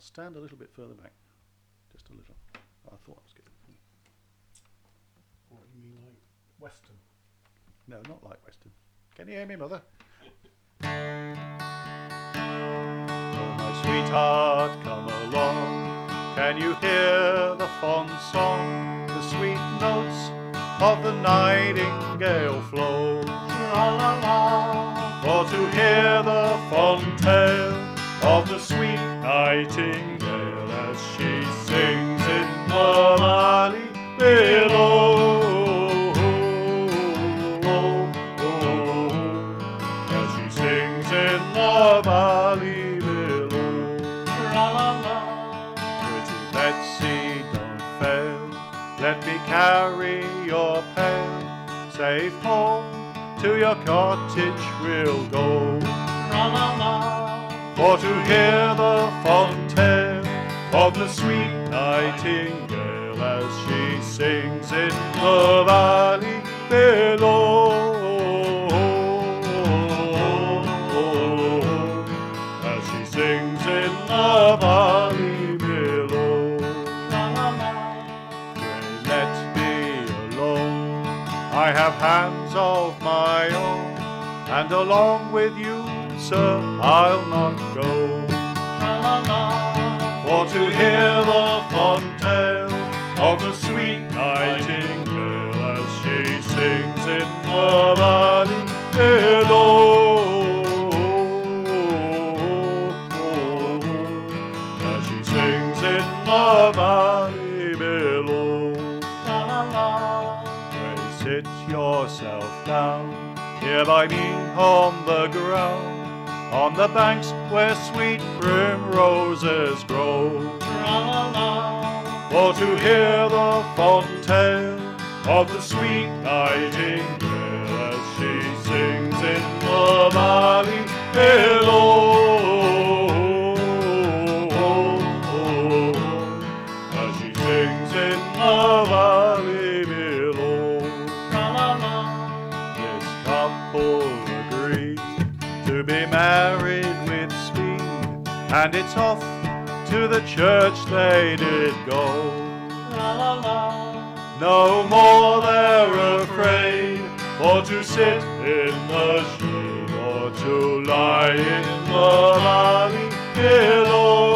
stand a little bit further back. Just a little. I thought I was good. What, you mean like Western? No, not like Western. Can you hear me, Mother? Oh, my sweetheart, come along. Can you hear the fond song, the sweet notes of the nightingale flow? La la la. Or to hear the fond tale of the sweet nightingale as she sings in the valley below. As she sings in the valley below. La la la. Pretty Betsy, don't fail, let me carry your pail. Safe home to your cottage we'll go. La la la. For to hear the fond tale of the sweet nightingale as she sings in the valley below. As she sings in the valley below. La la la. Pray let me alone, I have hands of my own, and along with you, sir, I'll not go. La la la. For to hear the fond tale of the sweet nightingale as she sings in the valley below. As she sings in the valley below. La la la. Pray sit yourself down here by me on the ground, on the banks where sweet primroses grow. La la la. For to hear the fond tale of the sweet nightingale as she sings in the valley below. As she sings in the valley below. La la la. This couple agreed to be married with speed, and it's off to the church they did go. La la la. No more they're afraid, or to sit in the shade, or to lie in the valley below.